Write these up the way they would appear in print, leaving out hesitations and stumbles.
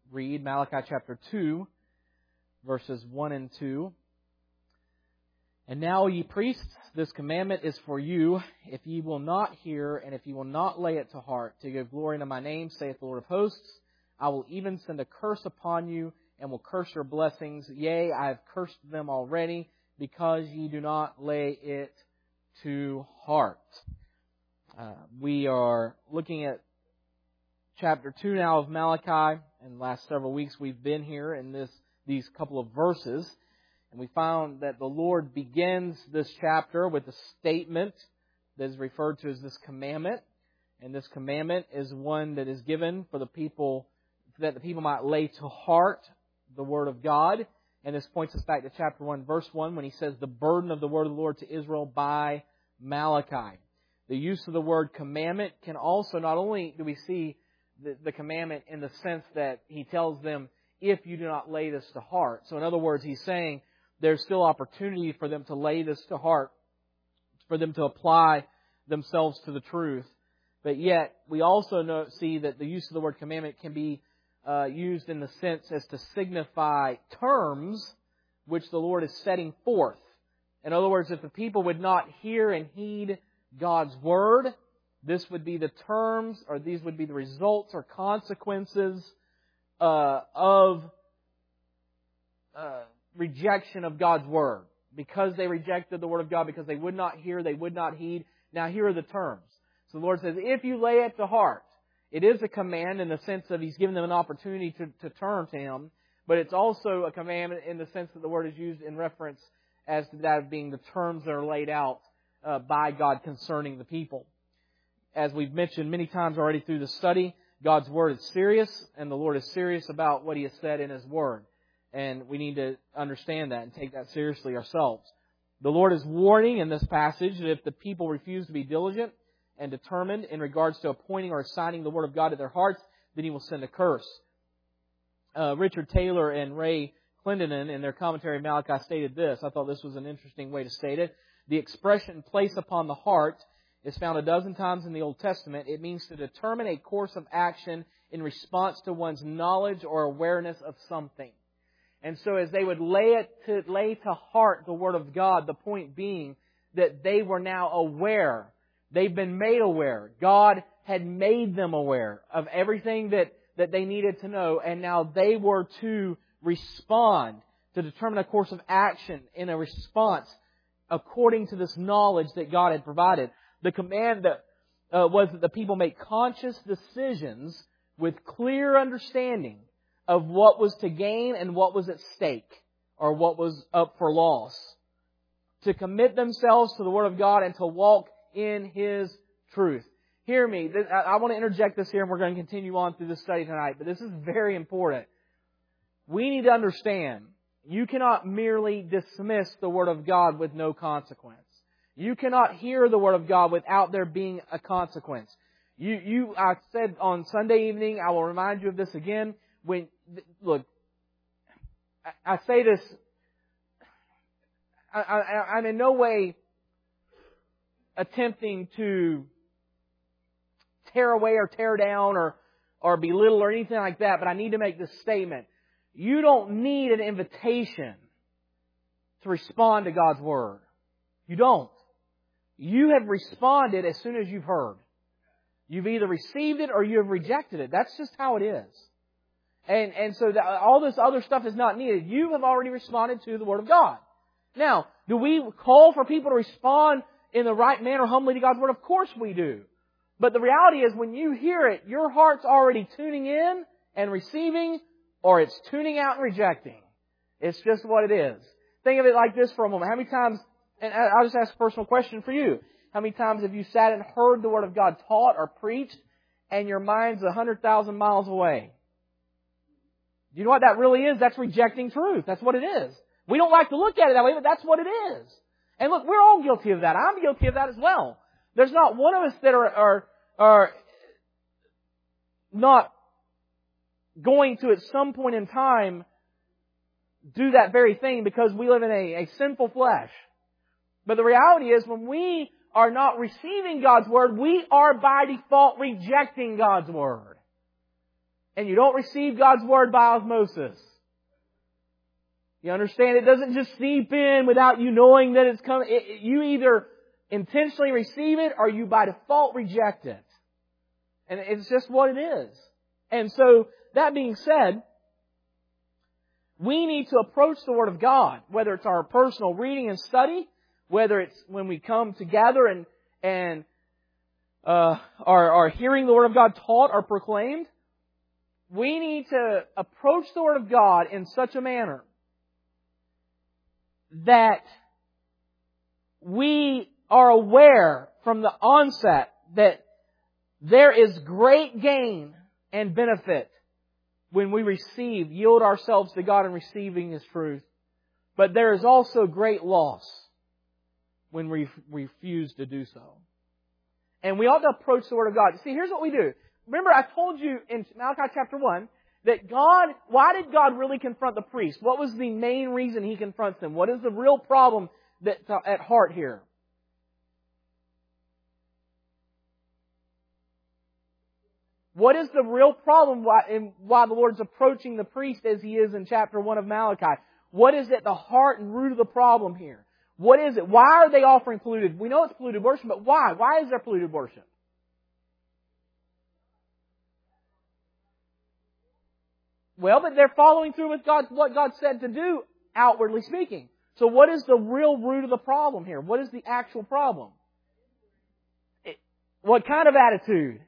read Malachi chapter 2, verses 1 and 2. And now, ye priests, this commandment is for you, if ye will not hear, and if ye will not lay it to heart, to give glory unto my name, saith the Lord of hosts, I will even send a curse upon you, and will curse your blessings. Yea, I have cursed them already, because ye do not lay it to heart. We are looking at chapter 2 now of Malachi, and the last several weeks we've been here in these couple of verses. And we found that the Lord begins this chapter with a statement that is referred to as this commandment. And this commandment is one that is given for the people, that the people might lay to heart the Word of God. And this points us back to chapter 1, verse 1, when he says, the burden of the Word of the Lord to Israel by Malachi. The use of the word commandment can also, not only do we see the commandment in the sense that he tells them, if you do not lay this to heart. So in other words, he's saying, there's still opportunity for them to lay this to heart, for them to apply themselves to the truth. But yet, we also see that the use of the word commandment can be used in the sense as to signify terms which the Lord is setting forth. In other words, if the people would not hear and heed God's Word, this would be the terms, or these would be the results or consequences of rejection of God's Word. Because they rejected the Word of God, because they would not hear, they would not heed. Now here are the terms. So the Lord says, if you lay it to heart, it is a command in the sense of He's given them an opportunity to turn to Him, but it's also a commandment in the sense that the word is used in reference as to that being the terms that are laid out by God concerning the people. As we've mentioned many times already through the study, God's Word is serious, and the Lord is serious about what He has said in His Word. And we need to understand that and take that seriously ourselves. The Lord is warning in this passage that if the people refuse to be diligent and determined in regards to appointing or assigning the Word of God to their hearts, then He will send a curse. Richard Taylor and Ray Clendenin in their commentary of Malachi stated this. I thought this was an interesting way to state it. The expression place upon the heart is found a dozen times in the Old Testament. It means to determine a course of action in response to one's knowledge or awareness of something. And so as they would lay to heart the Word of God, the point being that they were now aware. They've been made aware. God had made them aware of everything that they needed to know, and now they were to respond, to determine a course of action in a response according to this knowledge that God had provided. The command that was that the people make conscious decisions with clear understanding of what was to gain and what was at stake, or what was up for loss. To commit themselves to the Word of God and to walk in His truth. Hear me. I want to interject this here, and we're going to continue on through this study tonight, but this is very important. We need to understand, you cannot merely dismiss the Word of God with no consequence. You cannot hear the Word of God without there being a consequence. I said on Sunday evening, I will remind you of this again. Look, I say this, I'm in no way attempting to tear away or tear down or belittle or anything like that, but I need to make this statement. You don't need an invitation to respond to God's Word. You don't. You have responded as soon as you've heard. You've either received it or you have rejected it. That's just how it is. And so all this other stuff is not needed. You have already responded to the Word of God. Now, do we call for people to respond in the right manner humbly to God's Word? Of course we do. But the reality is when you hear it, your heart's already tuning in and receiving, or it's tuning out and rejecting. It's just what it is. Think of it like this for a moment. How many times, and I'll just ask a personal question for you. How many times have you sat and heard the Word of God taught or preached and your mind's 100,000 miles away? Do you know what that really is? That's rejecting truth. That's what it is. We don't like to look at it that way, but that's what it is. And look, we're all guilty of that. I'm guilty of that as well. There's not one of us that are not going to at some point in time do that very thing because we live in a sinful flesh. But the reality is when we are not receiving God's Word, we are by default rejecting God's Word. And you don't receive God's Word by osmosis. You understand? It doesn't just seep in without you knowing that it's coming. You either intentionally receive it or you by default reject it. And it's just what it is. And so, that being said, we need to approach the Word of God, whether it's our personal reading and study, whether it's when we come together and are hearing the Word of God taught or proclaimed. We need to approach the Word of God in such a manner that we are aware from the onset that there is great gain and benefit when we yield ourselves to God in receiving His truth. But there is also great loss when we refuse to do so. And we ought to approach the Word of God. See, here's what we do. Remember, I told you in Malachi chapter 1 that why did God really confront the priest? What was the main reason He confronts them? What is the real problem that's at heart here? What is the real problem why the Lord's approaching the priest as He is in chapter 1 of Malachi? What is at the heart and root of the problem here? What is it? Why are they offering polluted? We know it's polluted worship, but why? Why is there polluted worship? Well, but they're following through with what God said to do, outwardly speaking. So what is the real root of the problem here? What is the actual problem? What kind of attitude?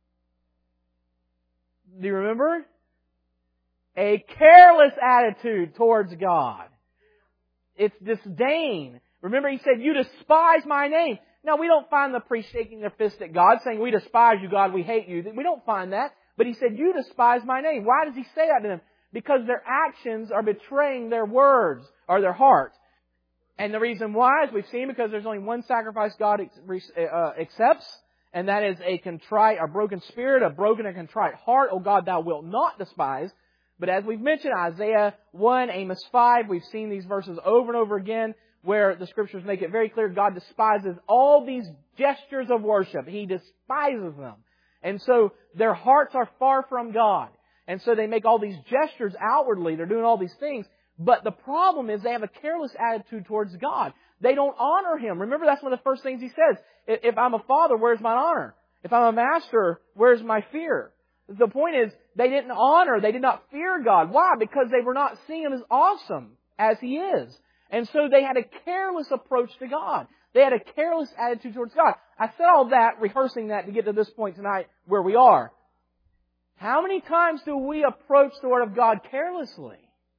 Do you remember? A careless attitude towards God. It's disdain. Remember, He said, you despise my name. Now, we don't find the priests shaking their fist at God, saying, we despise you, God, we hate you. We don't find that. But He said, you despise my name. Why does He say that to them? Because their actions are betraying their words or their heart. And the reason why, as we've seen, because there's only one sacrifice God accepts, and that is a broken spirit, a broken and contrite heart. O God, Thou wilt not despise. But as we've mentioned, Isaiah 1, Amos 5, we've seen these verses over and over again where the Scriptures make it very clear God despises all these gestures of worship. He despises them. And so their hearts are far from God. And so they make all these gestures outwardly. They're doing all these things. But the problem is they have a careless attitude towards God. They don't honor Him. Remember, that's one of the first things He says. If I'm a father, where's my honor? If I'm a master, where's my fear? The point is, they didn't honor, they did not fear God. Why? Because they were not seeing Him as awesome as He is. And so they had a careless approach to God. They had a careless attitude towards God. I said all that, rehearsing that to get to this point tonight where we are. How many times do we approach the Word of God carelessly?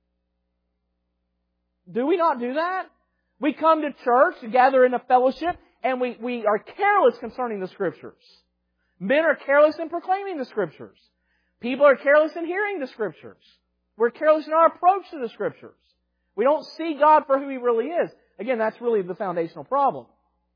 Do we not do that? We come to church, to gather in a fellowship, and we are careless concerning the Scriptures. Men are careless in proclaiming the Scriptures. People are careless in hearing the Scriptures. We're careless in our approach to the Scriptures. We don't see God for who He really is. Again, that's really the foundational problem.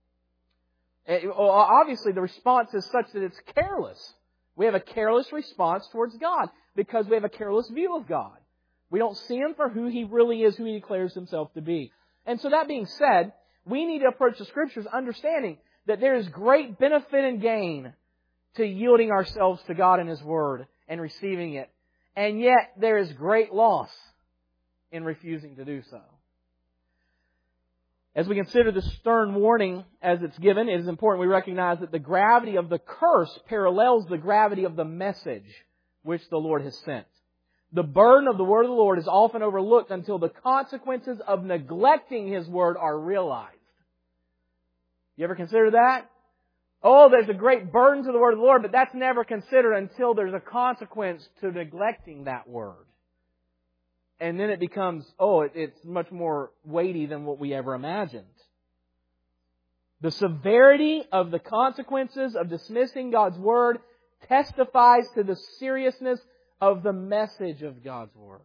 Obviously, the response is such that it's careless. We have a careless response towards God because we have a careless view of God. We don't see Him for who He really is, who He declares Himself to be. And so that being said, we need to approach the Scriptures understanding that there is great benefit and gain to yielding ourselves to God and His Word and receiving it. And yet there is great loss in refusing to do so. As we consider the stern warning as it's given, it is important we recognize that the gravity of the curse parallels the gravity of the message which the Lord has sent. The burden of the Word of the Lord is often overlooked until the consequences of neglecting His Word are realized. You ever consider that? Oh, there's a great burden to the Word of the Lord, but that's never considered until there's a consequence to neglecting that Word. And then it becomes, it's much more weighty than what we ever imagined. The severity of the consequences of dismissing God's Word testifies to the seriousness of the message of God's Word.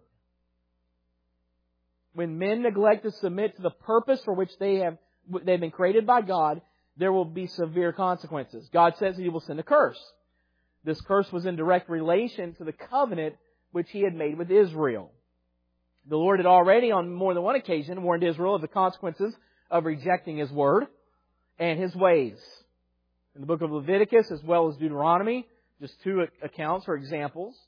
When men neglect to submit to the purpose for which they've been created by God, there will be severe consequences. God says He will send a curse. This curse was in direct relation to the covenant which He had made with Israel. The Lord had already, on more than one occasion, warned Israel of the consequences of rejecting His Word and His ways. In the book of Leviticus as well as Deuteronomy, just two accounts or examples.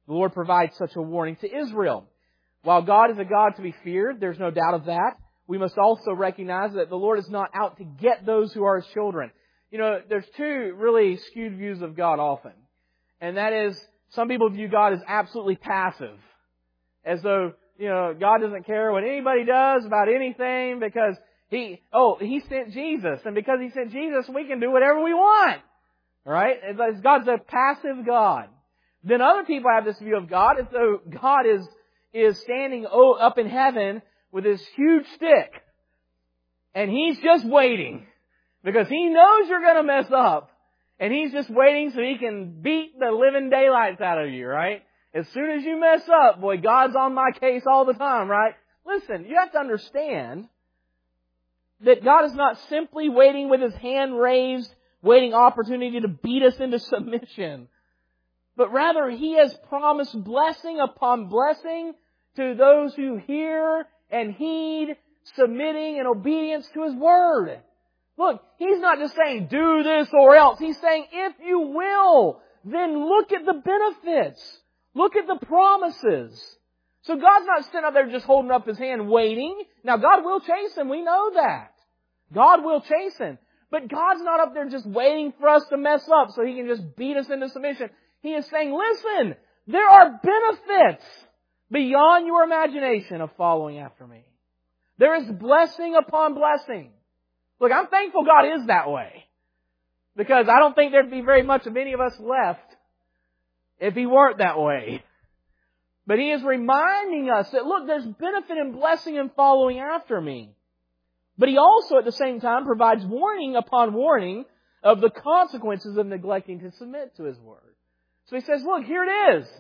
The Lord provides such a warning to Israel. While God is a God to be feared, there's no doubt of that, we must also recognize that the Lord is not out to get those who are His children. You know, there's two really skewed views of God often. And that is, some people view God as absolutely passive. As though, you know, God doesn't care what anybody does about anything because He sent Jesus. And because He sent Jesus, we can do whatever we want. Right? God's a passive God. Then other people have this view of God as though God is standing up in heaven with this huge stick. And He's just waiting. Because He knows you're going to mess up. And He's just waiting so He can beat the living daylights out of you, right? As soon as you mess up, boy, God's on my case all the time, right? Listen, you have to understand that God is not simply waiting with His hand raised, waiting opportunity to beat us into submission. But rather, He has promised blessing upon blessing to those who hear and heed, submitting in obedience to His Word. Look, He's not just saying, do this or else. He's saying, if you will, then look at the benefits. Look at the promises. So God's not sitting up there just holding up His hand waiting. Now God will chasten, we know that. God will chasten. But God's not up there just waiting for us to mess up so He can just beat us into submission. He is saying, listen, there are benefits beyond your imagination of following after Me. There is blessing upon blessing. Look, I'm thankful God is that way. Because I don't think there'd be very much of any of us left if He weren't that way. But He is reminding us that, look, there's benefit and blessing in following after Me. But He also, at the same time, provides warning upon warning of the consequences of neglecting to submit to His Word. So He says, look, here it is.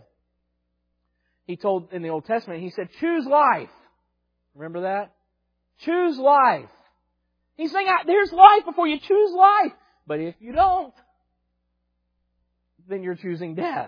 He told in the Old Testament, He said, choose life. Remember that? Choose life. He's saying, there's life before you. Choose life. But if you don't, then you're choosing death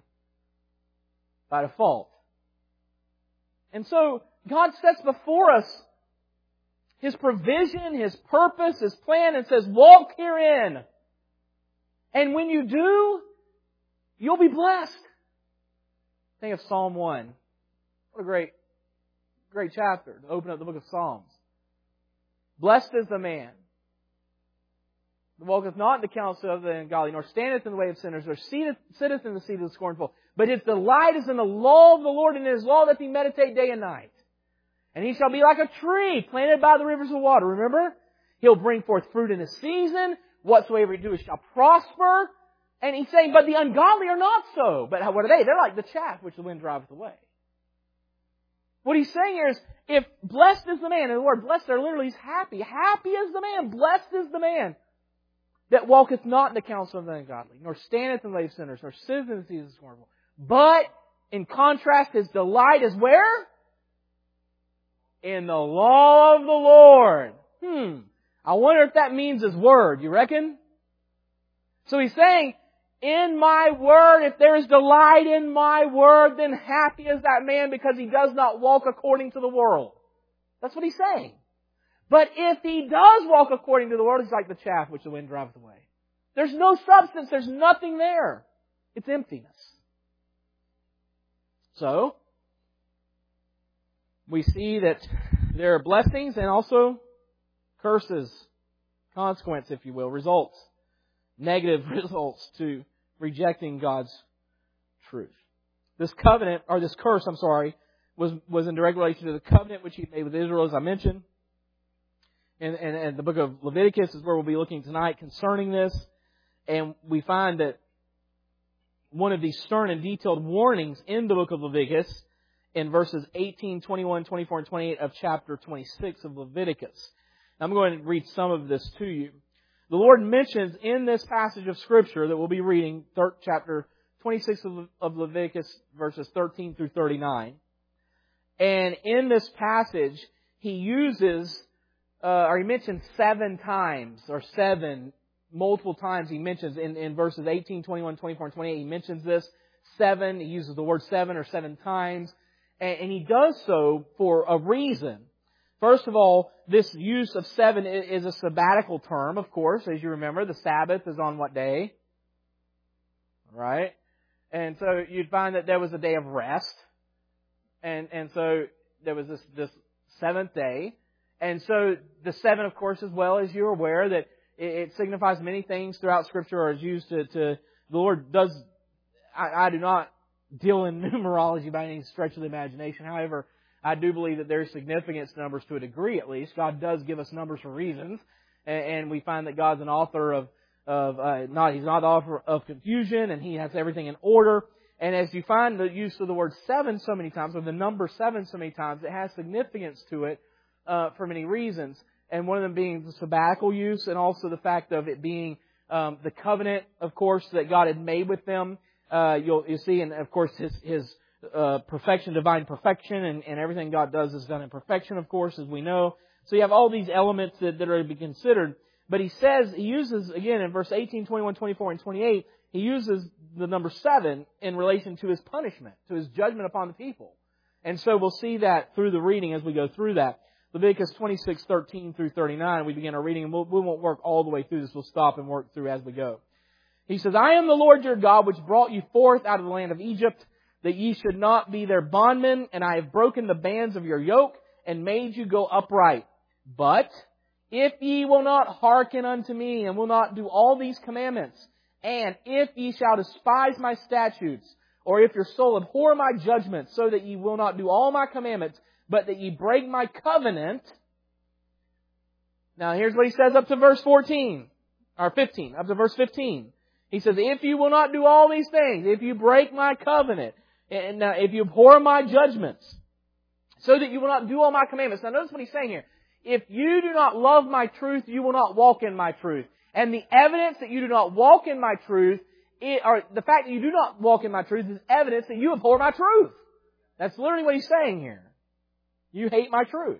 by default. And so God sets before us His provision, His purpose, His plan, and says, walk herein. And when you do, you'll be blessed. Think of Psalm 1. What a great chapter to open up the book of Psalms. Blessed is the man that walketh not in the counsel of the ungodly, nor standeth in the way of sinners, nor sitteth in the seat of the scornful. But his delight is in the law of the Lord, and in His law doth he meditate day and night. And he shall be like a tree planted by the rivers of water. Remember? He'll bring forth fruit in his season. Whatsoever he doeth shall prosper. And He's saying, but the ungodly are not so. But what are they? They're like the chaff which the wind driveth away. What He's saying here is, if blessed is the man, and the word blessed there literally is happy. Happy is the man, blessed is the man that walketh not in the counsel of the ungodly, nor standeth in the way of sinners, nor sitteth in the seat of the scornful. But, in contrast, his delight is where? In the law of the Lord. I wonder if that means His Word, you reckon? So He's saying, in My Word, if there is delight in My Word, then happy is that man because he does not walk according to the world. That's what He's saying. But if he does walk according to the world, he's like the chaff which the wind driveth away. There's no substance, there's nothing there. It's emptiness. So, we see that there are blessings and also curses, consequence, if you will, results, negative results to rejecting God's truth. This covenant, or this curse, was in direct relation to the covenant which He made with Israel, as I mentioned. And the book of Leviticus is where we'll be looking tonight concerning this. And we find that one of these stern and detailed warnings in the book of Leviticus in verses 18, 21, 24, and 28 of chapter 26 of Leviticus. I'm going to read some of this to you. The Lord mentions in this passage of Scripture that we'll be reading, chapter 26 of Leviticus, verses 13 through 39. And in this passage, He uses, He mentions 7 times, or 7 multiple times He mentions in verses 18, 21, 24, and 28. He mentions this 7. He uses the word 7 or 7 times. And He does so for a reason. First of all, this use of 7 is a sabbatical term, of course. As you remember, the Sabbath is on what day? Right? And so you'd find that there was a day of rest. And so there was this seventh day. And so the seven, of course, as well as you're aware, that it signifies many things throughout Scripture, or is used to the Lord does. I do not deal in numerology by any stretch of the imagination. However, I do believe that there is significance to numbers to a degree, at least. God does give us numbers for reasons, and we find that God's an author He's not the author of confusion, and He has everything in order. And as you find the use of the word seven so many times, or the number seven so many times, it has significance to it for many reasons. And one of them being the sabbatical use, and also the fact of it being the covenant, of course, that God had made with them. You'll see, and of course, His perfection, divine perfection, and everything God does is done in perfection, of course, as we know. So you have all these elements that are to be considered. But He uses, again, in verse 18, 21, 24, and 28, He uses the number 7 in relation to His punishment, to His judgment upon the people. And so we'll see that through the reading as we go through that. Leviticus 26, 13 through 39, we begin our reading, and we won't work all the way through this. We'll stop and work through as we go. He says, I am the Lord your God, which brought you forth out of the land of Egypt, that ye should not be their bondmen, and I have broken the bands of your yoke, and made you go upright. But if ye will not hearken unto me, and will not do all these commandments, and if ye shall despise my statutes, or if your soul abhor my judgments, so that ye will not do all my commandments, but that ye break my covenant. Now here's what He says up to verse 14, or 15, up to verse 15. He says, if you will not do all these things, if you break my covenant, and if you abhor my judgments, so that you will not do all my commandments. Now notice what He's saying here. If you do not love my truth, you will not walk in my truth. And the evidence that you do not walk in my truth, or the fact that you do not walk in my truth, is evidence that you abhor my truth. That's literally what He's saying here. You hate my truth.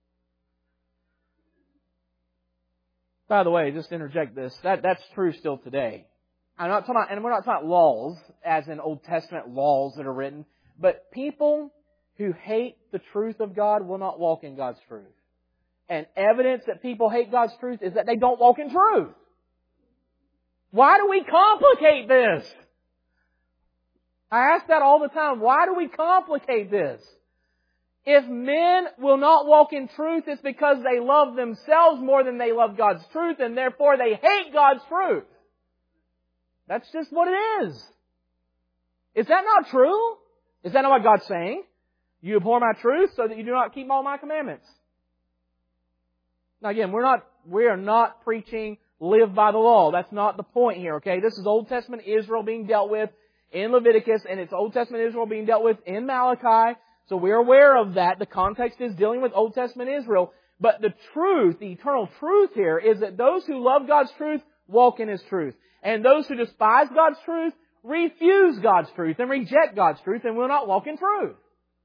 By the way, just to interject this, that's true still today. I'm not talking about, and we're not talking about laws, as in Old Testament laws that are written, but people who hate the truth of God will not walk in God's truth. And evidence that people hate God's truth is that they don't walk in truth. Why do we complicate this? I ask that all the time. Why do we complicate this? If men will not walk in truth, it's because they love themselves more than they love God's truth, and therefore they hate God's truth. That's just what it is. Is that not true? Is that not what God's saying? You abhor my truth so that you do not keep all my commandments. Now again, we are not preaching live by the law. That's not the point here, okay? This is Old Testament Israel being dealt with in Leviticus, and it's Old Testament Israel being dealt with in Malachi. So we're aware of that. The context is dealing with Old Testament Israel. But the truth, the eternal truth here, is that those who love God's truth walk in His truth. And those who despise God's truth refuse God's truth and reject God's truth and will not walk in truth.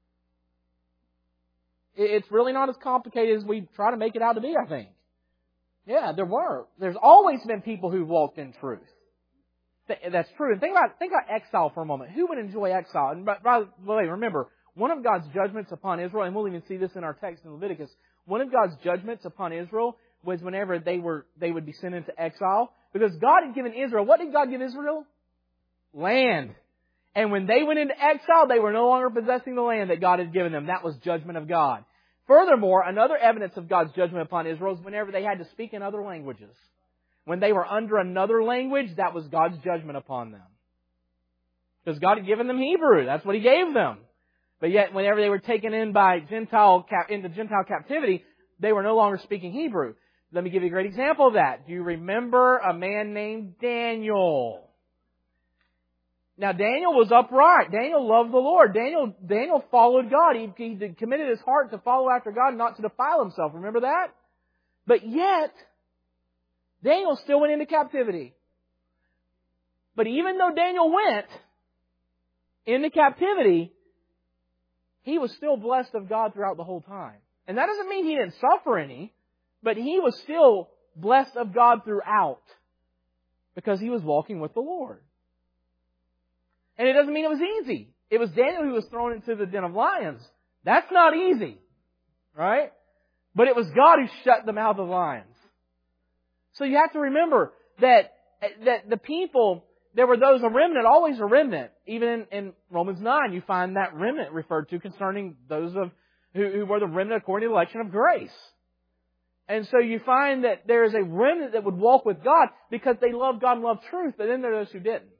It's really not as complicated as we try to make it out to be, I think. Yeah, there's always been people who've walked in truth. That's true. And think about exile for a moment. Who would enjoy exile? And by the way, remember, one of God's judgments upon Israel, and we'll even see this in our text in Leviticus, one of God's judgments upon Israel was whenever they would be sent into exile. Because God had given Israel, what did God give Israel? Land. And when they went into exile, they were no longer possessing the land that God had given them. That was judgment of God. Furthermore, another evidence of God's judgment upon Israel is whenever they had to speak in other languages. When they were under another language, that was God's judgment upon them. Because God had given them Hebrew. That's what He gave them. But yet, whenever they were taken in by Gentile captivity, they were no longer speaking Hebrew. Let me give you a great example of that. Do you remember a man named Daniel? Now, Daniel was upright. Daniel loved the Lord. Daniel followed God. He committed his heart to follow after God, not to defile himself. Remember that? But yet, Daniel still went into captivity. But even though Daniel went into captivity, he was still blessed of God throughout the whole time. And that doesn't mean he didn't suffer any, but he was still blessed of God throughout because he was walking with the Lord. And it doesn't mean it was easy. It was Daniel who was thrown into the den of lions. That's not easy, right? But it was God who shut the mouth of lions. So you have to remember that the people there were those, a remnant, always a remnant. Even in Romans 9, you find that remnant referred to concerning those of who were the remnant according to the election of grace. And so you find that there is a remnant that would walk with God because they love God and love truth, but then there are those who didn't.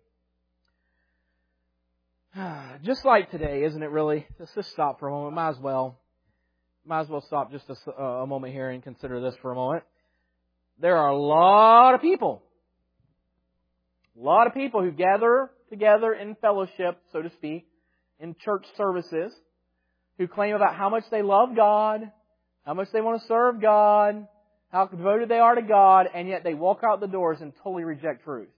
Just like today, isn't it really? Let's just stop for a moment. Might as well stop just a moment here and consider this for a moment. There are a lot of people who gather together in fellowship, so to speak, in church services, who claim about how much they love God, how much they want to serve God, how devoted they are to God, and yet they walk out the doors and totally reject truth.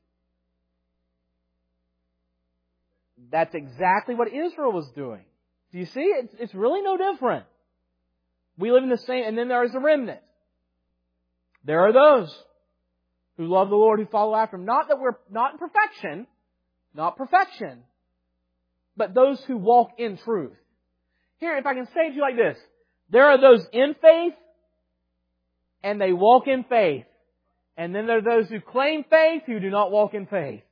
That's exactly what Israel was doing. Do you see? It's really no different. We live in the same, and then there is a remnant. There are those who love the Lord, who follow after Him. Not that we're not in perfection, but those who walk in truth. Here, if I can say it to you like this, there are those in faith, and they walk in faith. And then there are those who claim faith who do not walk in faith.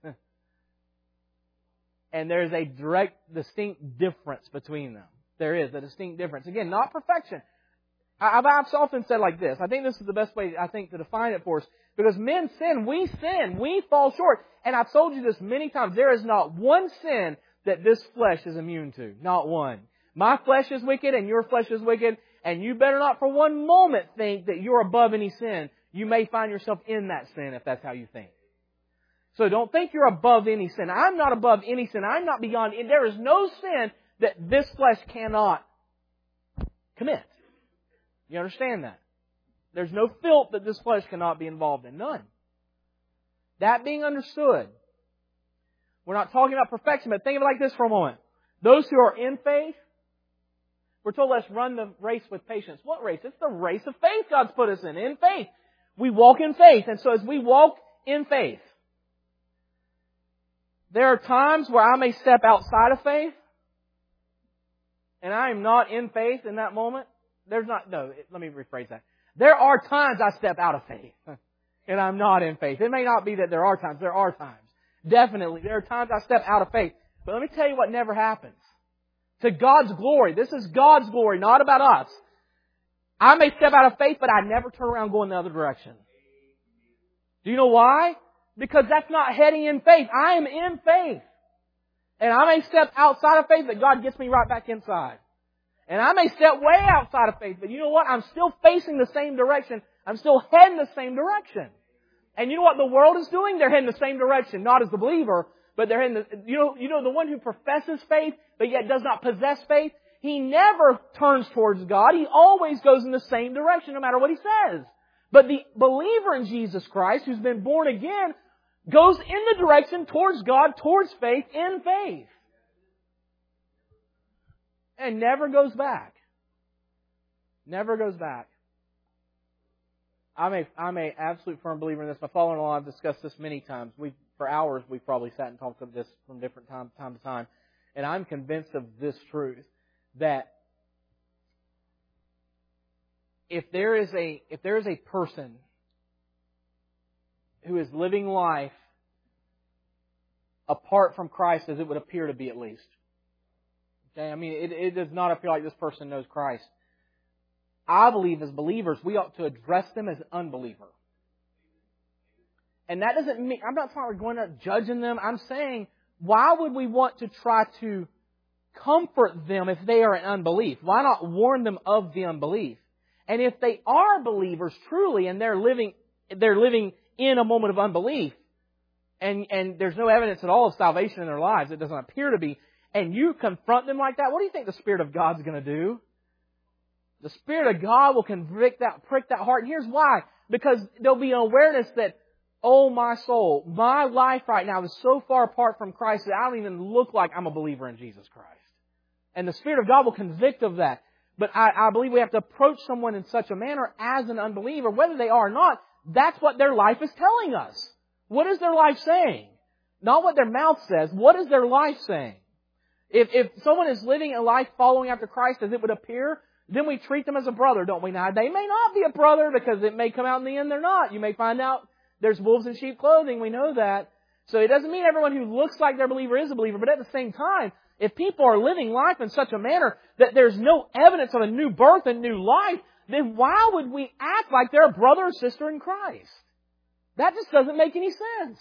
And there is a direct, distinct difference between them. There is a distinct difference. Again, not perfection. I've often said like this. I think this is the best way, to define it for us. Because men sin, we fall short. And I've told you this many times. There is not one sin that this flesh is immune to. Not one. My flesh is wicked and your flesh is wicked. And you better not for one moment think that you're above any sin. You may find yourself in that sin if that's how you think. So don't think you're above any sin. I'm not above any sin. I'm not beyond. There is no sin that this flesh cannot commit. You understand that? There's no filth that this flesh cannot be involved in. None. That being understood, we're not talking about perfection, but think of it like this for a moment. Those who are in faith, we're told let's run the race with patience. What race? It's the race of faith God's put us in faith. We walk in faith. And so as we walk in faith, there are times where I may step outside of faith, and I am not in faith in that moment. Let me rephrase that. There are times I step out of faith, and I'm not in faith. It may not be that there are times. There are times. Definitely, there are times I step out of faith. But let me tell you what never happens. To God's glory. This is God's glory, not about us. I may step out of faith, but I never turn around going the other direction. Do you know why? Because that's not heading in faith. I am in faith. And I may step outside of faith, but God gets me right back inside. And I may step way outside of faith, but you know what? I'm still facing the same direction. I'm still heading the same direction. And you know what the world is doing? They're heading the same direction. Not as the believer, but they're heading the one who professes faith, but yet does not possess faith. He never turns towards God. He always goes in the same direction, no matter what he says. But the believer in Jesus Christ, who's been born again, goes in the direction towards God, towards faith, in faith. And never goes back. Never goes back. I'm a absolute firm believer in this. My father-in-law, I've discussed this many times. For hours, we've probably sat and talked about this from different time to time. And I'm convinced of this truth, that if there is a person who is living life apart from Christ, as it would appear to be at least. Okay, I mean, it does not appear like this person knows Christ. I believe as believers, we ought to address them as an unbeliever. And that doesn't mean, I'm not talking about going out judging them. I'm saying, why would we want to try to comfort them if they are in unbelief? Why not warn them of the unbelief? And if they are believers truly, and they're living in a moment of unbelief, and there's no evidence at all of salvation in their lives, it doesn't appear to be, and you confront them like that, what do you think the Spirit of God's going to do? The Spirit of God will prick that heart. And here's why. Because there'll be an awareness that, oh my soul, my life right now is so far apart from Christ that I don't even look like I'm a believer in Jesus Christ. And the Spirit of God will convict of that. But I believe we have to approach someone in such a manner as an unbeliever, whether they are or not. That's what their life is telling us. What is their life saying? Not what their mouth says. What is their life saying? If someone is living a life following after Christ as it would appear, then we treat them as a brother, don't we? Now, they may not be a brother because it may come out in the end they're not. You may find out there's wolves in sheep clothing. We know that. So it doesn't mean everyone who looks like they're a believer is a believer, but at the same time, if people are living life in such a manner that there's no evidence of a new birth and new life, then why would we act like they're a brother or sister in Christ? That just doesn't make any sense.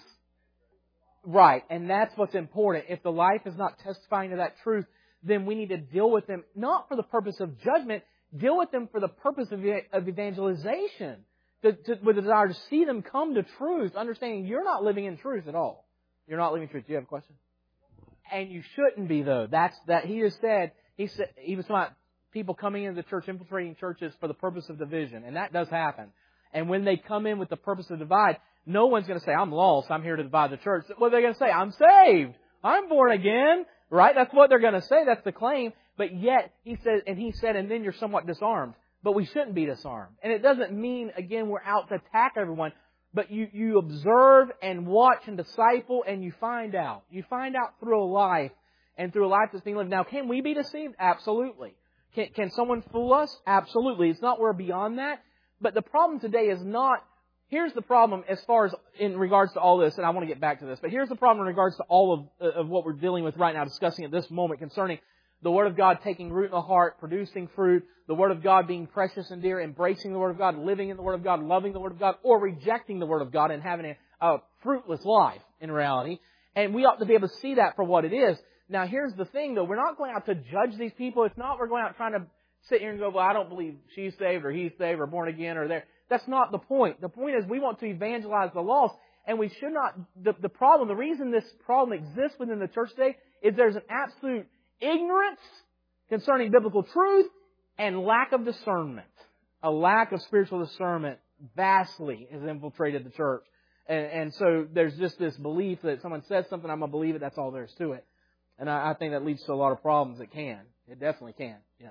Right, and that's what's important. If the life is not testifying to that truth, then we need to deal with them, not for the purpose of judgment, deal with them for the purpose of evangelization. With a desire to see them come to truth, understanding you're not living in truth at all. You're not living in truth. Do you have a question? And you shouldn't be, though. He was talking about people coming into the church, infiltrating churches for the purpose of division. And that does happen. And when they come in with the purpose of divide, no one's going to say, I'm lost, I'm here to divide the church. What are they going to say? I'm saved. I'm born again. Right? That's what they're going to say. That's the claim. But yet, he said, and then you're somewhat disarmed. But we shouldn't be disarmed. And it doesn't mean, again, we're out to attack everyone. But you observe and watch and disciple and you find out. You find out through a life and through a life that's being lived. Now, can we be deceived? Absolutely. Can someone fool us? Absolutely. It's not we're beyond that. But the problem today is not, here's the problem as far as in regards to all this, and I want to get back to this, but here's the problem in regards to all of what we're dealing with right now, discussing at this moment concerning the Word of God taking root in the heart, producing fruit, the Word of God being precious and dear, embracing the Word of God, living in the Word of God, loving the Word of God, or rejecting the Word of God and having a fruitless life in reality. And we ought to be able to see that for what it is. Now here's the thing though, we're not going out to judge these people. It's not we're going out trying to sit here and go, well, I don't believe she's saved or he's saved or born again or there. That's not the point. The point is we want to evangelize the lost, and we should not, the reason this problem exists within the church today is there's an absolute ignorance concerning biblical truth and lack of discernment. A lack of spiritual discernment vastly has infiltrated the church. And so there's just this belief that someone says something, I'm going to believe it, that's all there is to it. And I think that leads to a lot of problems. It can. It definitely can. Yes.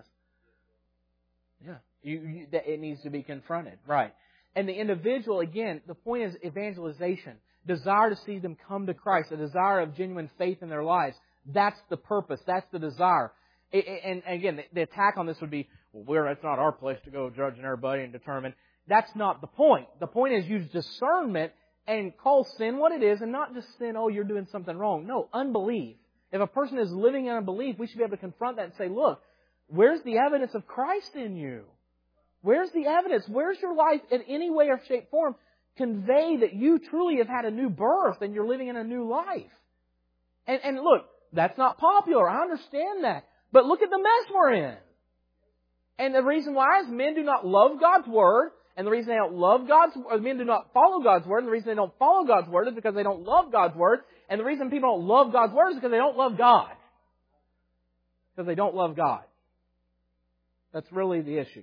Yeah. It needs to be confronted. Right. And the individual, again, the point is evangelization. Desire to see them come to Christ. A desire of genuine faith in their lives. That's the purpose. That's the desire. And again, the attack on this would be, well, it's not our place to go judging everybody and determine. That's not the point. The point is use discernment and call sin what it is, and not just sin, oh, you're doing something wrong. No, unbelief. If a person is living in unbelief, we should be able to confront that and say, look, where's the evidence of Christ in you? Where's the evidence? Where's your life in any way or shape, form convey that you truly have had a new birth and you're living in a new life? And look, that's not popular. I understand that. But look at the mess we're in. And the reason why is men do not love God's Word. And the reason they don't love men do not follow God's Word. And the reason they don't follow God's Word is because they don't love God's Word. And the reason people don't love God's Word is because they don't love God. Because they don't love God. That's really the issue.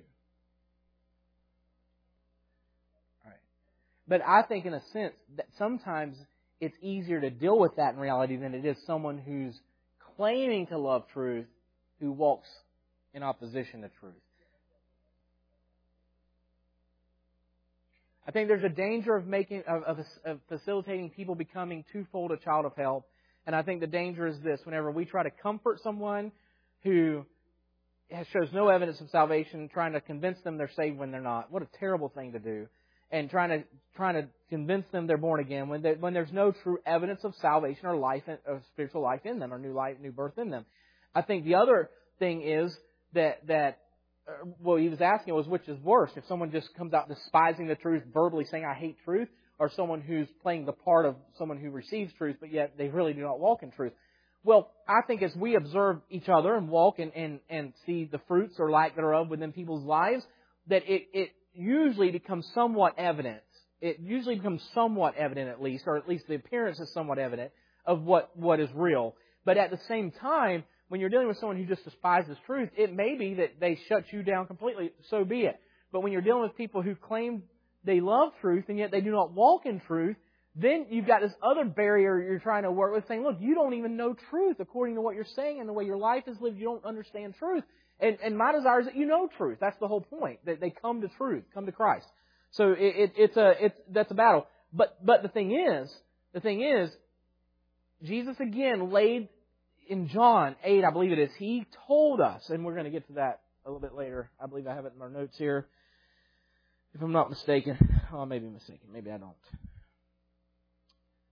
All right. But I think in a sense that sometimes it's easier to deal with that in reality than it is someone who's claiming to love truth who walks in opposition to truth. I think there's a danger of facilitating people becoming twofold a child of hell. And I think the danger is this. Whenever we try to comfort someone who shows no evidence of salvation, trying to convince them they're saved when they're not. What a terrible thing to do. And trying to convince them they're born again when there's no true evidence of salvation or life, of spiritual life in them, or new life, new birth in them. I think the other thing is that well, he was asking was which is worse, if someone just comes out despising the truth, verbally saying I hate truth, or someone who's playing the part of someone who receives truth, but yet they really do not walk in truth. Well, I think as we observe each other and walk and see the fruits or lack thereof within people's lives, that it usually becomes somewhat evident. It usually becomes somewhat evident at least, or at least the appearance is somewhat evident of what is real. But at the same time, when you're dealing with someone who just despises truth, it may be that they shut you down completely, so be it. But when you're dealing with people who claim they love truth and yet they do not walk in truth, then you've got this other barrier you're trying to work with saying, look, you don't even know truth according to what you're saying and the way your life is lived. You don't understand truth. And my desire is that you know truth. That's the whole point, that they come to truth, come to Christ. So that's a battle. But the thing is, Jesus again laid in John 8, I believe it is, He told us, and we're going to get to that a little bit later. I believe I have it in our notes here. If I'm not mistaken. Oh, I may be mistaken. Maybe I don't.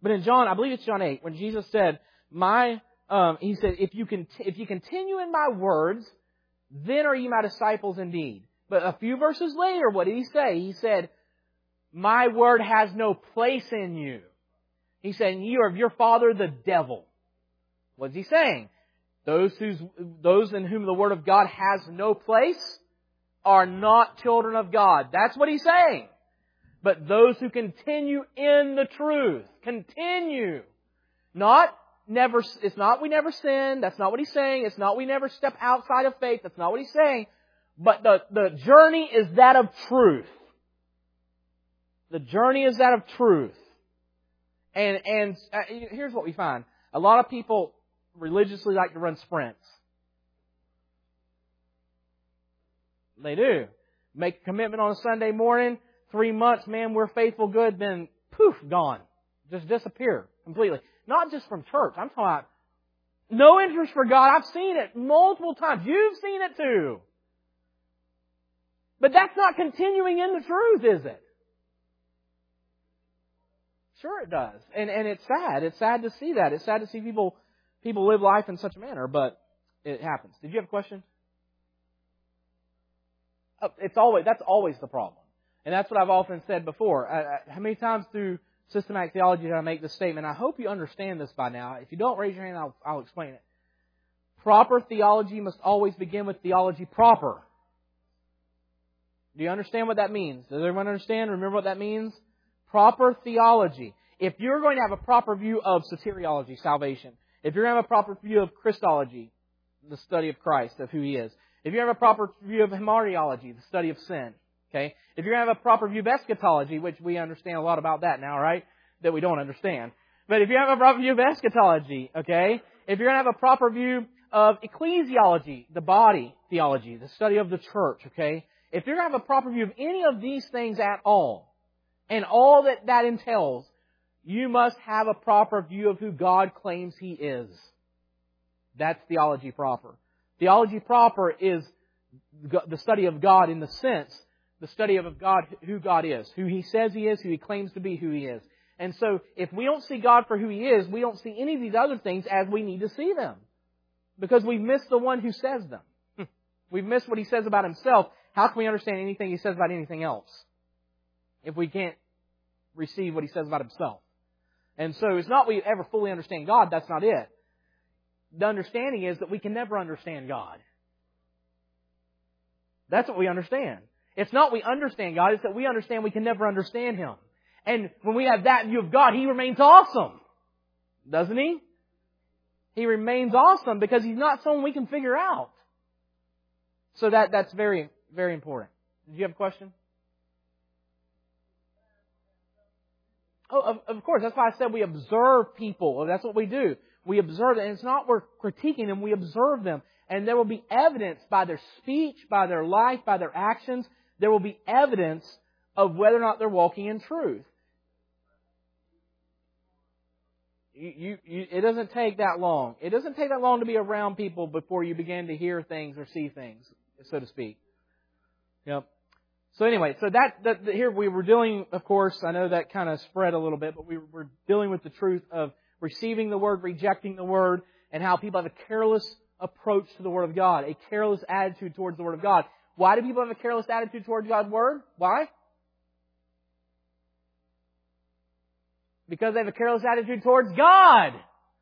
But in John, I believe it's John 8, when Jesus said, He said, if you continue in my words, then are ye my disciples indeed. But a few verses later, what did He say? He said, my word has no place in you. He said, you are of your father the devil. What's He saying? Those in whom the word of God has no place are not children of God. That's what He's saying. But those who continue in the truth, continue. It's not we never sin. That's not what He's saying. It's not we never step outside of faith. That's not what He's saying. But the journey is that of truth. The journey is that of truth. And here's what we find. A lot of people religiously like to run sprints. They do. Make a commitment on a Sunday morning. 3 months, man, we're faithful, good, then poof, gone. Just disappear completely. Not just from church. I'm talking about no interest for God. I've seen it multiple times. You've seen it too. But that's not continuing in the truth, is it? Sure it does. And it's sad. It's sad to see that. It's sad to see people live life in such a manner, but it happens. Did you have a question? That's always the problem. And that's what I've often said before. How many times through systematic theology did I make this statement? I hope you understand this by now. If you don't, raise your hand, I'll explain it. Proper theology must always begin with theology proper. Do you understand what that means? Does everyone understand? Remember what that means? Proper theology. If you're going to have a proper view of soteriology, salvation, if you're going to have a proper view of Christology, the study of Christ, of who He is, if you have a proper view of hamartiology, the study of sin, okay? If you're going to have a proper view of eschatology, which we understand a lot about that now, right? That we don't understand. But if you have a proper view of eschatology, okay? If you're going to have a proper view of ecclesiology, the body theology, the study of the church, okay? If you're going to have a proper view of any of these things at all, and all that entails, you must have a proper view of who God claims He is. That's theology proper. Theology proper is the study of God in the sense, the study of God, who God is, who He says He is, who He claims to be who He is. And so, if we don't see God for who He is, we don't see any of these other things as we need to see them. Because we've missed the one who says them. We've missed what He says about Himself. How can we understand anything He says about anything else if we can't receive what He says about Himself? And so, it's not we ever fully understand God. That's not it. The understanding is that we can never understand God. That's what we understand. It's not we understand God, it's that we understand we can never understand Him. And when we have that view of God, He remains awesome. Doesn't He? He remains awesome because He's not someone we can figure out. So that's very, very important. Did you have a question? Oh, of course. That's why I said we observe people. That's what we do. We observe them. And it's not we're critiquing them. We observe them. And there will be evidence by their speech, by their life, by their actions. There will be evidence of whether or not they're walking in truth. It doesn't take that long. It doesn't take that long to be around people before you begin to hear things or see things, so to speak. Yep. So anyway, so that here we were dealing, of course, I know that kind of spread a little bit, but we were dealing with the truth of receiving the Word, rejecting the Word, and how people have a careless approach to the Word of God, a careless attitude towards the Word of God. Why do people have a careless attitude towards God's Word? Why? Because they have a careless attitude towards God.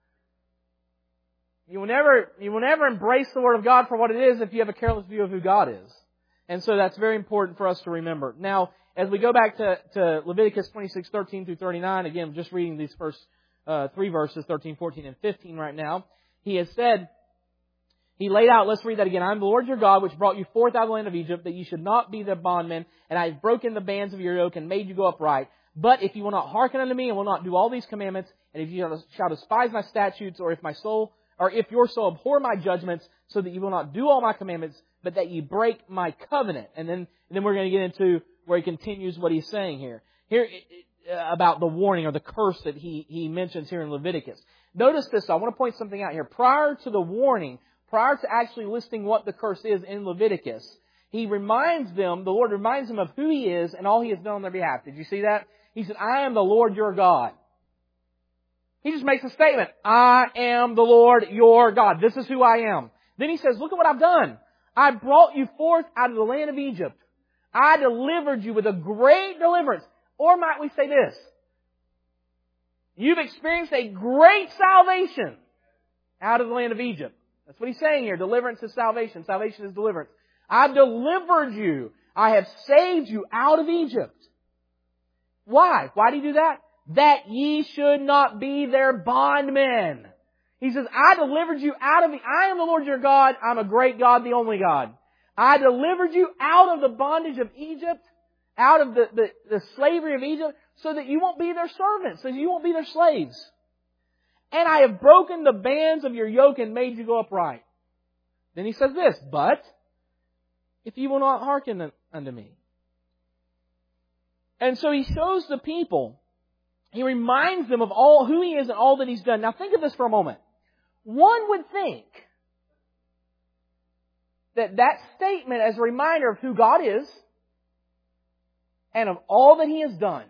You will never embrace the Word of God for what it is if you have a careless view of who God is. And so that's very important for us to remember. Now, as we go back to Leviticus 26:13 through 39, again, just reading these first 3 verses, 13, 14, and 15 right now, He has said, He laid out, let's read that again. I am the Lord your God, which brought you forth out of the land of Egypt, that you should not be their bondmen, and I have broken the bands of your yoke and made you go upright. But if you will not hearken unto me and will not do all these commandments, and if you shall despise my statutes, or if your soul abhor my judgments, so that you will not do all my commandments, but that you break my covenant. And then we're going to get into where He continues what He's saying here. Here, about the warning or the curse that He mentions here in Leviticus. Notice this, I want to point something out here. Prior to the warning, prior to actually listing what the curse is in Leviticus, the Lord reminds them of who He is and all He has done on their behalf. Did you see that? He said, I am the Lord your God. He just makes a statement. I am the Lord your God. This is who I am. Then He says, look at what I've done. I brought you forth out of the land of Egypt. I delivered you with a great deliverance. Or might we say this? You've experienced a great salvation out of the land of Egypt. That's what He's saying here. Deliverance is salvation. Salvation is deliverance. I've delivered you. I have saved you out of Egypt. Why? Why did He do that? That ye should not be their bondmen. He says, I delivered you out of I am the Lord your God. I'm a great God, the only God. I delivered you out of the bondage of Egypt, out of the slavery of Egypt, so that you won't be their servants, so you won't be their slaves. And I have broken the bands of your yoke and made you go upright. Then He says this, but if you will not hearken unto me. And so He shows the people, He reminds them of all who He is and all that He's done. Now think of this for a moment. One would think that statement as a reminder of who God is and of all that He has done,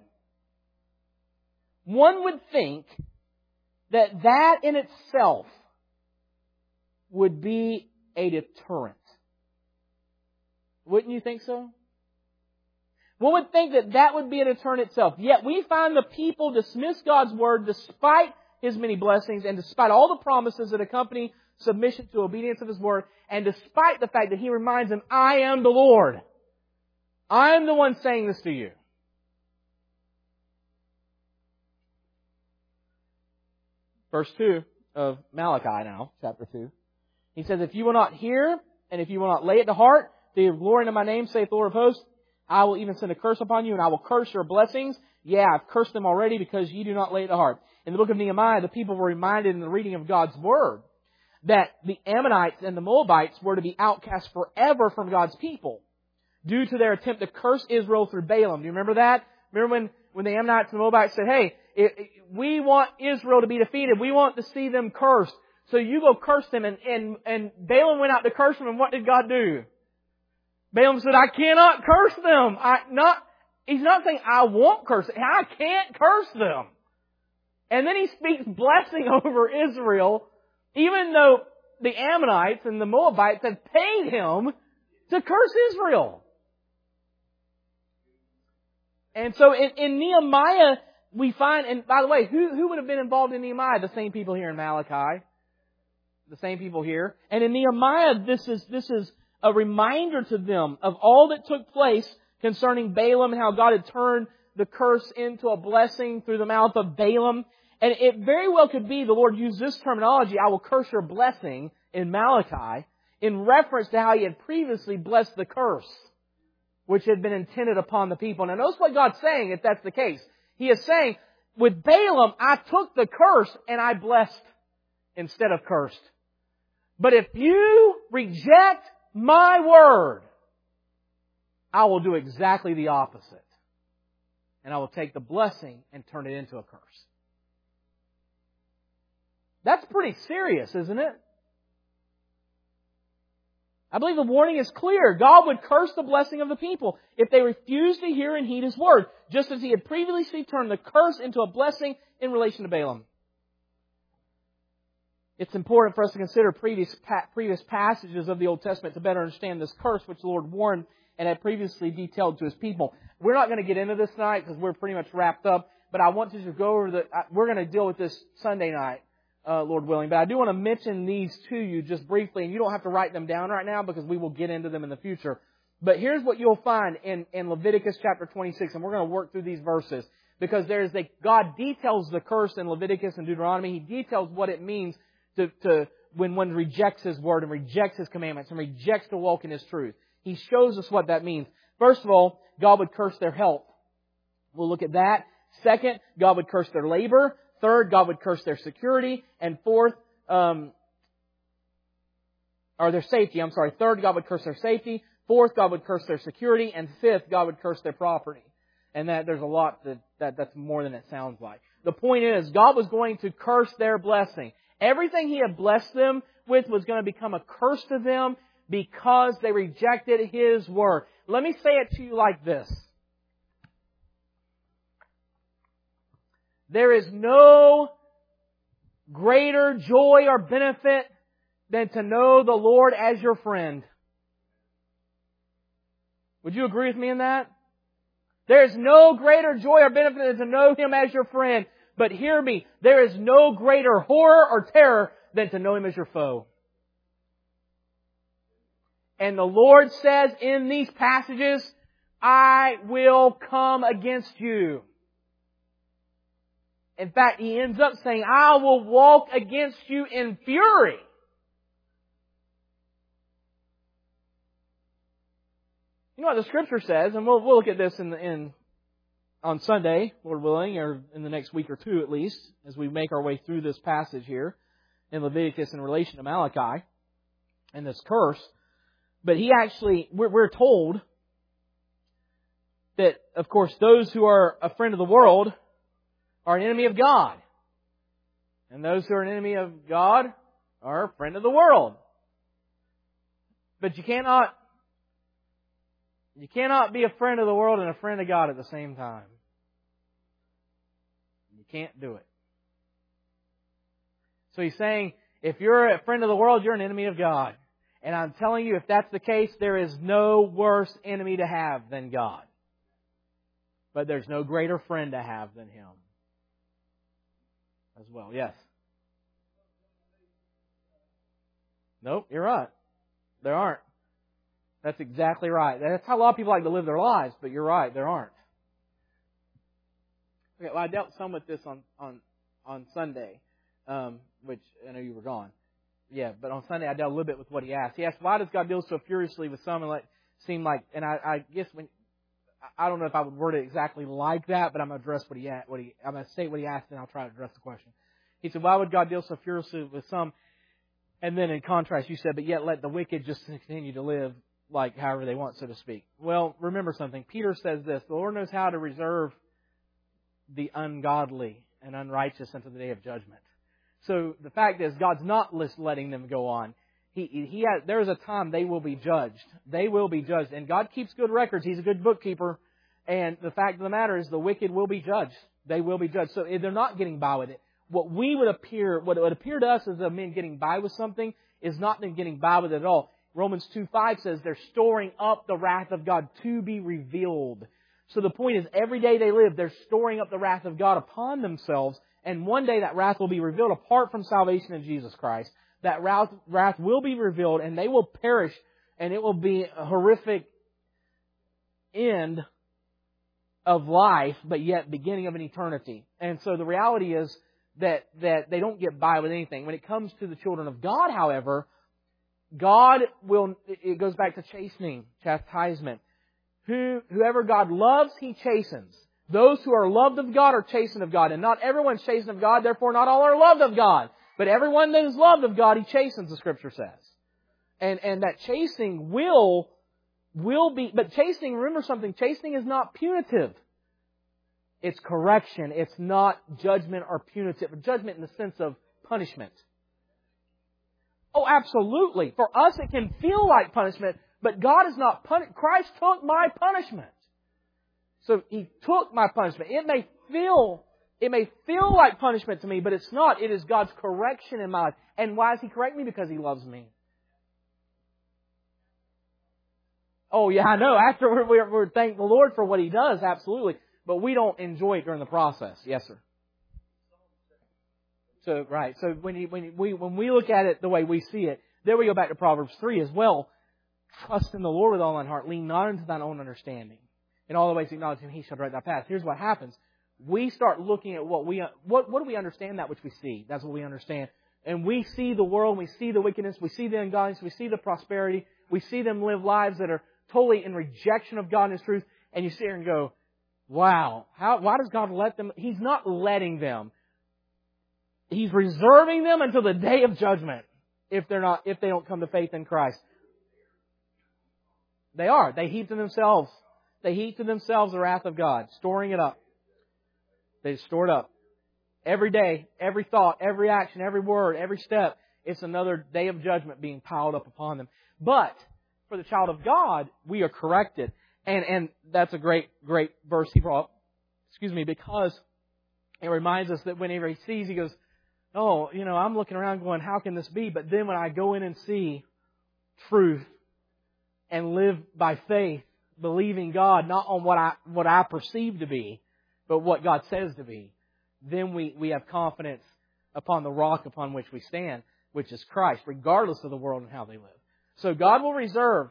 one would think that in itself would be a deterrent. Wouldn't you think so? One would think that would be a deterrent itself. Yet we find the people dismiss God's Word despite His many blessings and despite all the promises that accompany submission to obedience of His Word, and despite the fact that He reminds them, I am the Lord. I am the one saying this to you. Verse 2 of Malachi now, chapter 2. He says, if you will not hear, and if you will not lay it to heart, to give glory unto my name, saith the Lord of hosts, I will even send a curse upon you, and I will curse your blessings. Yeah, I've cursed them already because you do not lay it to heart. In the book of Nehemiah, the people were reminded in the reading of God's Word that the Ammonites and the Moabites were to be outcast forever from God's people due to their attempt to curse Israel through Balaam. Do you remember that? Remember when the Ammonites and the Moabites said, hey, we want Israel to be defeated. We want to see them cursed. So you go curse them. And Balaam went out to curse them. And what did God do? Balaam said, I cannot curse them. He's not saying I won't curse them. I can't curse them. And then he speaks blessing over Israel, even though the Ammonites and the Moabites have paid him to curse Israel. And so in Nehemiah, we find, and by the way, who would have been involved in Nehemiah? The same people here in Malachi. The same people here. And in Nehemiah, this is a reminder to them of all that took place concerning Balaam and how God had turned the curse into a blessing through the mouth of Balaam. And it very well could be the Lord used this terminology, I will curse your blessing, in Malachi, in reference to how He had previously blessed the curse, which had been intended upon the people. Now notice what God's saying if that's the case. He is saying, with Balaam, I took the curse and I blessed instead of cursed. But if you reject my word, I will do exactly the opposite. And I will take the blessing and turn it into a curse. That's pretty serious, isn't it? I believe the warning is clear. God would curse the blessing of the people if they refuse to hear and heed His word, just as He had previously turned the curse into a blessing in relation to Balaam. It's important for us to consider previous passages of the Old Testament to better understand this curse which the Lord warned and had previously detailed to His people. We're not going to get into this tonight because we're pretty much wrapped up, but I want to just go over we're going to deal with this Sunday night, Lord willing. But I do want to mention these to you just briefly, and you don't have to write them down right now because we will get into them in the future. But here's what you'll find in Leviticus chapter 26, and we're going to work through these verses because God details the curse in Leviticus and Deuteronomy. He details what it means to when one rejects His word and rejects His commandments and rejects to walk in His truth. He shows us what that means. First of all, God would curse their health. We'll look at that. Second, God would curse their labor. Third, God would curse their security. And fourth, or their safety. I'm sorry. Third, God would curse their safety. Fourth, God would curse their security. And fifth, God would curse their property. And there's a lot that's more than it sounds like. The point is, God was going to curse their blessing. Everything He had blessed them with was going to become a curse to them because they rejected His word. Let me say it to you like this. There is no greater joy or benefit than to know the Lord as your friend. Would you agree with me in that? There is no greater joy or benefit than to know Him as your friend. But hear me, there is no greater horror or terror than to know Him as your foe. And the Lord says in these passages, I will come against you. In fact, He ends up saying, I will walk against you in fury. You know what the Scripture says, and we'll look at this on Sunday, Lord willing, or in the next week or two at least, as we make our way through this passage here in Leviticus in relation to Malachi and this curse. But we're told that, of course, those who are a friend of the world are an enemy of God. And those who are an enemy of God are a friend of the world. But you cannot be a friend of the world and a friend of God at the same time. You can't do it. So He's saying, if you're a friend of the world, you're an enemy of God. And I'm telling you, if that's the case, there is no worse enemy to have than God. But there's no greater friend to have than Him as well. Yes? Nope, you're right. There aren't. That's exactly right. That's how a lot of people like to live their lives, but you're right, there aren't. Okay, well, I dealt some with this on Sunday, which I know you were gone. Yeah, but on Sunday I dealt a little bit with what he asked. He asked, why does God deal so furiously with some and I guess I don't know if I would word it exactly like that, but I'm going to address I'm going to say what he asked and I'll try to address the question. He said, why would God deal so furiously with some? And then in contrast, you said, but yet let the wicked just continue to live like however they want, so to speak. Well, remember something. Peter says this, the Lord knows how to reserve the ungodly and unrighteous unto the day of judgment. So the fact is, God's not letting them go on. There is a time they will be judged. They will be judged. And God keeps good records. He's a good bookkeeper. And the fact of the matter is the wicked will be judged. They will be judged. So they're not getting by with it. What would appear to us as a men getting by with something is not them getting by with it at all. Romans 2:5 says they're storing up the wrath of God to be revealed. So the point is, every day they live, they're storing up the wrath of God upon themselves. And one day that wrath will be revealed apart from salvation in Jesus Christ. That wrath will be revealed and they will perish, and it will be a horrific end of life, but yet beginning of an eternity. And so the reality is that they don't get by with anything. When it comes to the children of God, however, it goes back to chastening, chastisement. Whoever God loves, He chastens. Those who are loved of God are chastened of God. And not everyone's chastened of God, therefore not all are loved of God. But everyone that is loved of God, He chastens, the Scripture says. And that chastening will be... But chastening, remember something, chastening is not punitive. It's correction. It's not judgment or punitive. Judgment in the sense of punishment. Oh, absolutely. For us it can feel like punishment, but God is not punishment. Christ took my punishment. So He took my punishment. It may feel like punishment to me, but it's not. It is God's correction in my life. And why does He correct me? Because He loves me. Oh yeah, I know. After we're thank the Lord for what He does, absolutely. But we don't enjoy it during the process. Yes, sir. So right. So when we look at it the way we see it, there we go back to Proverbs 3 as well. Trust in the Lord with all thine heart. Lean not into thine own understanding. In all the ways acknowledge Him, He shall direct thy path. Here's what happens. We start looking at what do we understand that which we see? That's what we understand. And we see the world, we see the wickedness, we see the ungodliness, we see the prosperity, we see them live lives that are totally in rejection of God and His truth, and you sit here and go, wow, why does God let them? He's not letting them. He's reserving them until the day of judgment if they don't come to faith in Christ. They are. They heap to themselves the wrath of God, storing it up. They store it up. Every day, every thought, every action, every word, every step, it's another day of judgment being piled up upon them. But for the child of God, we are corrected. And that's a great verse he brought. Because it reminds us that whenever he sees, he goes, oh, I'm looking around going, how can this be? But then when I go in and see truth and live by faith, believing God, not on what I perceive to be, but what God says to be, then we have confidence upon the rock upon which we stand, which is Christ, regardless of the world and how they live. So God will reserve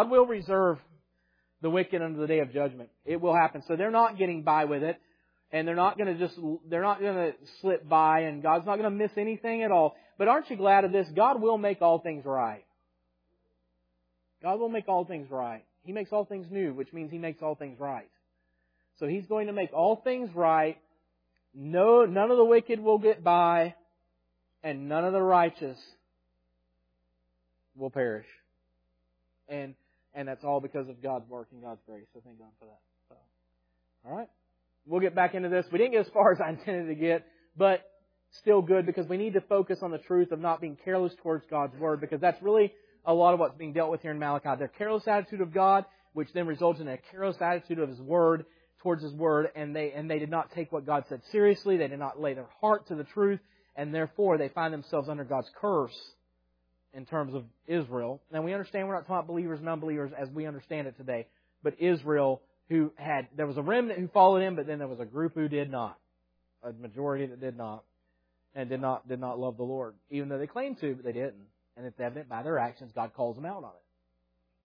the wicked unto the day of judgment. It will happen. So they're not getting by with it, and they're not going to slip by, and God's not going to miss anything at all. But aren't you glad of this? God will make all things right. God will make all things right. He makes all things new, which means He makes all things right. So He's going to make all things right. No, none of the wicked will get by, and none of the righteous will perish. And that's all because of God's work and God's grace. So thank God for that. So, all right. We'll get back into this. We didn't get as far as I intended to get, but still good because we need to focus on the truth of not being careless towards God's Word, because that's really a lot of what's being dealt with here in Malachi. Their careless attitude of God, which then results in a careless attitude of His Word, towards His Word, and they did not take what God said seriously. They did not lay their heart to the truth, and therefore they find themselves under God's curse in terms of Israel. Now we understand we're not talking about believers and unbelievers as we understand it today, but Israel, there was a remnant who followed Him, but then there was a group who did not. A majority that did not, and did not love the Lord. Even though they claimed to, but they didn't. And it's evident by their actions, God calls them out on it.